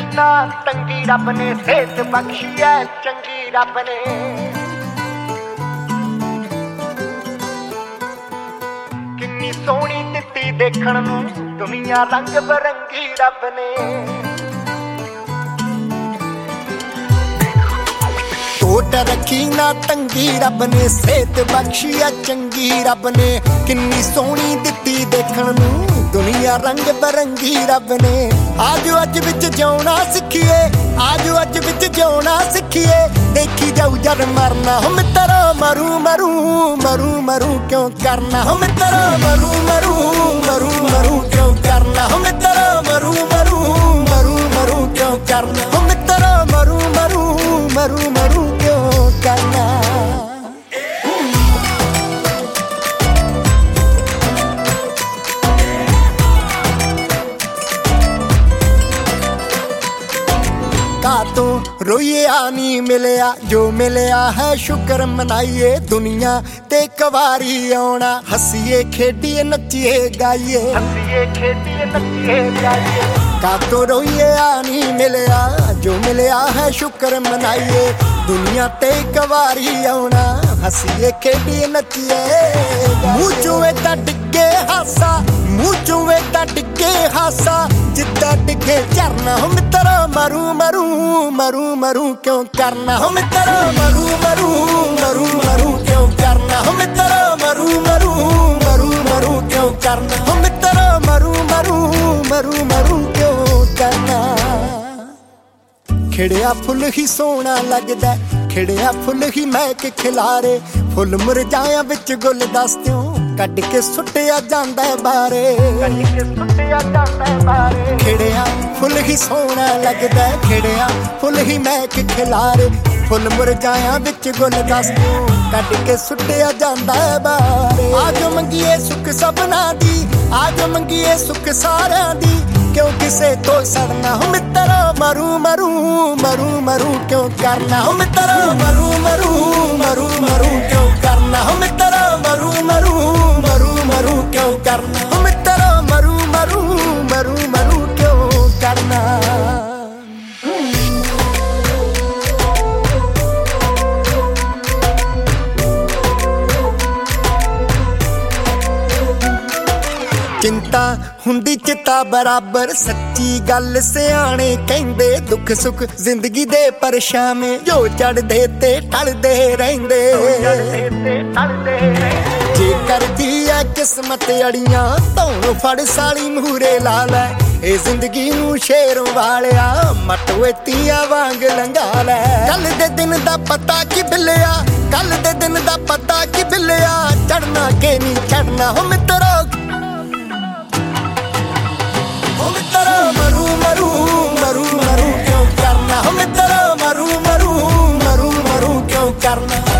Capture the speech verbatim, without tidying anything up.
ना तंगी रब ने सेहत बख्शी है चंगी रब ने। किन्नी सोहनी दित्ती देखण नूं दुनिया रंग बरंगी रब ने। टोट रखी ना तंगी रब ने सेहत बख्शी है चंगी रब ने। किन्नी सोहनी दित्ती देखण नूं दुनिया रंग बरंगी रब ने। आजो अज विच जिउणा सिखिए आजो अज विच जिउणा सिखिए देखी जाऊ जद मरना हो मित्रा मरू मरू मरू मरू क्यों करना हो मित्रा मरू मरू मरू मरू क्यों करना हो मित्रा मरू मरू मरू मरू क्यों करना हो मित्रा मरू मरू मरू मरू क्यों करना। तो रोइए आनी मिलया जो मिलया है शुक्र मनाइए दुनिया ते कवारी आना। हसीए खेडिए नचिए गाइए हसीए खेडिए नचिए गाइए। का तो रोइए आनी मिलया जो मिलया है शुक्र मनाइए दुनिया ते कवारी आना। हसीए खेडिए नचिए मुँह चूए ता डिगे हासा मुँह चूए ता डिगे हासा जिद्दा डिगे झरना हो मित्रा मरू मरू मरू मरू क्यों करना हो मित्रा मरू मरू मरू मरू क्यों करना हो मित्रा मरू मरू मरू मरू क्यों करना हो मित्रा मरू मरू मरू मरू क्यों करना। खिड़िया फुल ही सोहना लगदा खिड़िया फुल ही महक खिलारे फुल मुरझाया विच गुल दस्तियों कट के सुटिया जांदा बारे कट के सुटिया जांदा बारे। खिड़िया फुल ही सोहना लगदा खिड़िया फुल ही महक खिलारे फुल मुरझाया विच गुल दस्तियों कट के सुटिया जांदा बारे। आजो मंगीए सुख सबना दी आजो मंगीए सुख सारियां दी क्यों किसे तो सड़ना हो मित्रा मरू मरू मरू मरू क्यों करना हो मित्रा मरू मरू मरू मरू क्यों करना हो मित्रा मरू मरू मरू मरू क्यों करना हो मित्रा मरू मरू मरू मरू क्यों करना। चिंता हुंदी चिता बराबर सच्ची गल सियाणे कहंदे दुख सुख जिंदगी दे परछावें जो चढ़दे ते टलदे रहिंदे। जेकर जीए किस्मत अड़ियां तौं फड़ साली मूहरे ला लै ए जिंदगी नूं शेरों वालिया मटवे तियां वांग लंघा लै। कल दे दिन दा पता की बिल्लिया कल दे दिन दा पता की बिल्लिया चढ़ना के नहीं चढ़ना हो मित्रा मरू मरू मरू मरू क्यों करना हो मित्रा मरू मरू मरू मरू क्यों करना।